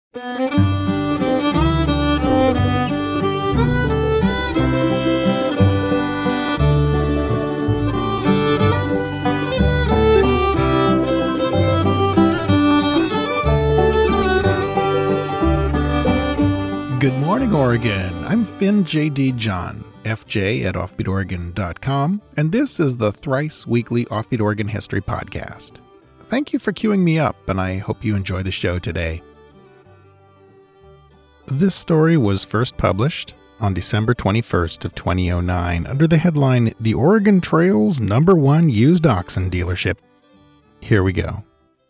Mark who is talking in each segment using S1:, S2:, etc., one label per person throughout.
S1: Good morning, Oregon. I'm Finn J.D. John, FJ at offbeatoregon.com, and this is the thrice weekly Offbeat Oregon History Podcast. Thank you for queuing me up, and I hope you enjoy the show today. This story was first published on December 21st of 2009 under the headline, The Oregon Trail's #1 Used Oxen Dealership. Here we go.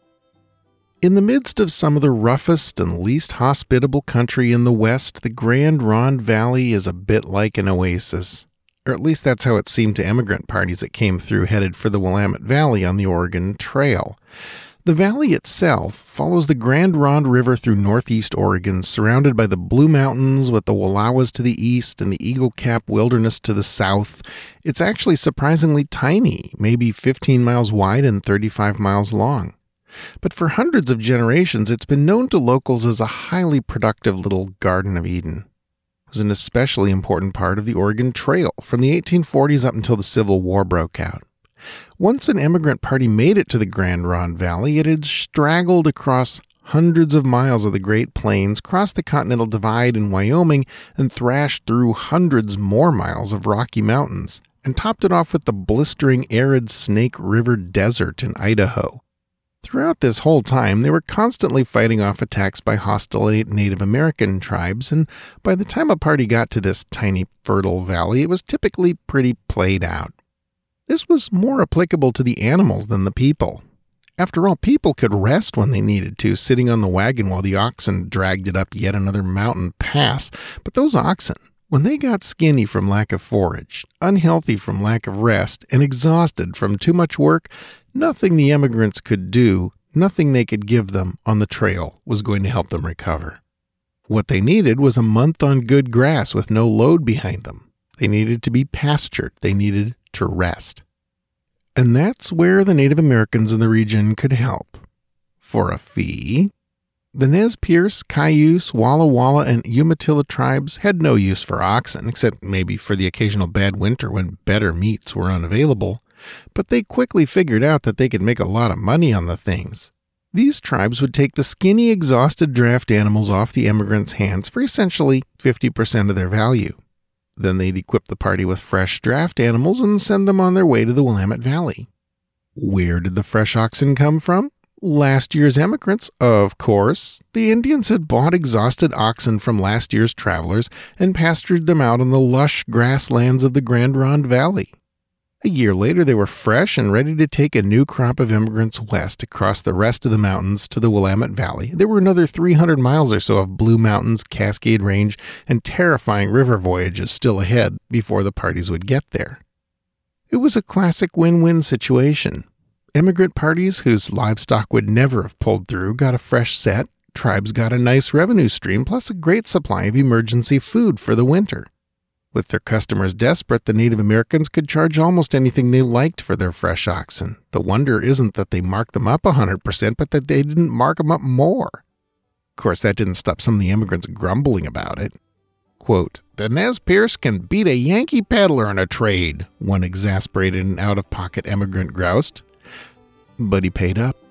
S1: In the midst of some of the roughest and least hospitable country in the West, the Grand Ronde Valley is a bit like an oasis. Or at least that's how it seemed to immigrant parties that came through headed for the Willamette Valley on the Oregon Trail. The valley itself follows the Grand Ronde River through northeast Oregon, surrounded by the Blue Mountains with the Wallowas to the east and the Eagle Cap Wilderness to the south. It's actually surprisingly tiny, maybe 15 miles wide and 35 miles long. But for hundreds of generations, it's been known to locals as a highly productive little Garden of Eden. It was an especially important part of the Oregon Trail from the 1840s up until the Civil War broke out. Once an immigrant party made it to the Grand Ronde Valley, it had straggled across hundreds of miles of the Great Plains, crossed the Continental Divide in Wyoming, and thrashed through hundreds more miles of Rocky Mountains, and topped it off with the blistering arid Snake River Desert in Idaho. Throughout this whole time, they were constantly fighting off attacks by hostile Native American tribes, and by the time a party got to this tiny, fertile valley, it was typically pretty played out. This was more applicable to the animals than the people. After all, people could rest when they needed to, sitting on the wagon while the oxen dragged it up yet another mountain pass. But those oxen, when they got skinny from lack of forage, unhealthy from lack of rest, and exhausted from too much work, nothing the immigrants could do, nothing they could give them on the trail was going to help them recover. What they needed was a month on good grass with no load behind them. They needed to be pastured. They needed to rest. And that's where the Native Americans in the region could help. For a fee. The Nez Perce, Cayuse, Walla Walla, and Umatilla tribes had no use for oxen, except maybe for the occasional bad winter when better meats were unavailable. But they quickly figured out that they could make a lot of money on the things. These tribes would take the skinny, exhausted draft animals off the immigrants' hands for essentially 50% of their value. Then they'd equip the party with fresh draft animals and send them on their way to the Willamette Valley. Where did the fresh oxen come from? Last year's immigrants, of course. The Indians had bought exhausted oxen from last year's travelers and pastured them out on the lush grasslands of the Grand Ronde Valley. A year later, they were fresh and ready to take a new crop of immigrants west across the rest of the mountains to the Willamette Valley. There were another 300 miles or so of Blue Mountains, Cascade Range, and terrifying river voyages still ahead before the parties would get there. It was a classic win-win situation. Immigrant parties whose livestock would never have pulled through got a fresh set, tribes got a nice revenue stream, plus a great supply of emergency food for the winter. With their customers desperate, the Native Americans could charge almost anything they liked for their fresh oxen. The wonder isn't that they marked them up 100%, but that they didn't mark them up more. Of course, that didn't stop some of the immigrants grumbling about it. Quote, "The Nez Perce can beat a Yankee peddler in a trade," one exasperated and out-of-pocket immigrant groused. But he paid up.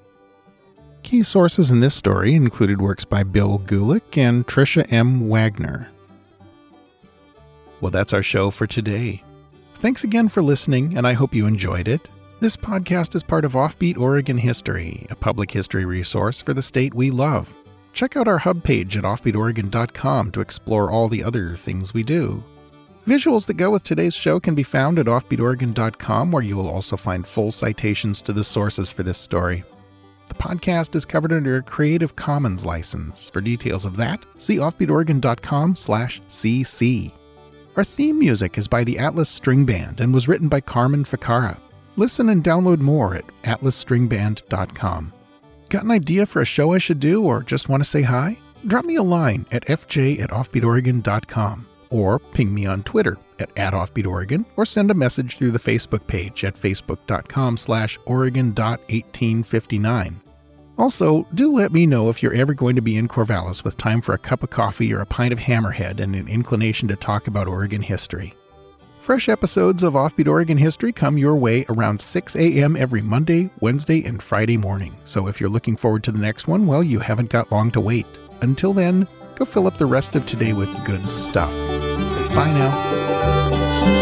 S1: Key sources in this story included works by Bill Gulick and Tricia M. Wagner. Well, that's our show for today. Thanks again for listening, and I hope you enjoyed it. This podcast is part of Offbeat Oregon History, a public history resource for the state we love. Check out our hub page at offbeatoregon.com to explore all the other things we do. Visuals that go with today's show can be found at offbeatoregon.com, where you will also find full citations to the sources for this story. The podcast is covered under a Creative Commons license. For details of that, see offbeatoregon.com/cc. Our theme music is by the Atlas String Band and was written by Carmen Ficarra. Listen and download more at atlasstringband.com. Got an idea for a show I should do or just want to say hi? Drop me a line at fj@offbeatoregon.com or ping me on Twitter at @offbeatoregon or send a message through the Facebook page at facebook.com/oregon.1859. Also, do let me know if you're ever going to be in Corvallis with time for a cup of coffee or a pint of Hammerhead and an inclination to talk about Oregon history. Fresh episodes of Offbeat Oregon History come your way around 6 a.m. every Monday, Wednesday, and Friday morning. So if you're looking forward to the next one, well, you haven't got long to wait. Until then, go fill up the rest of today with good stuff. Bye now.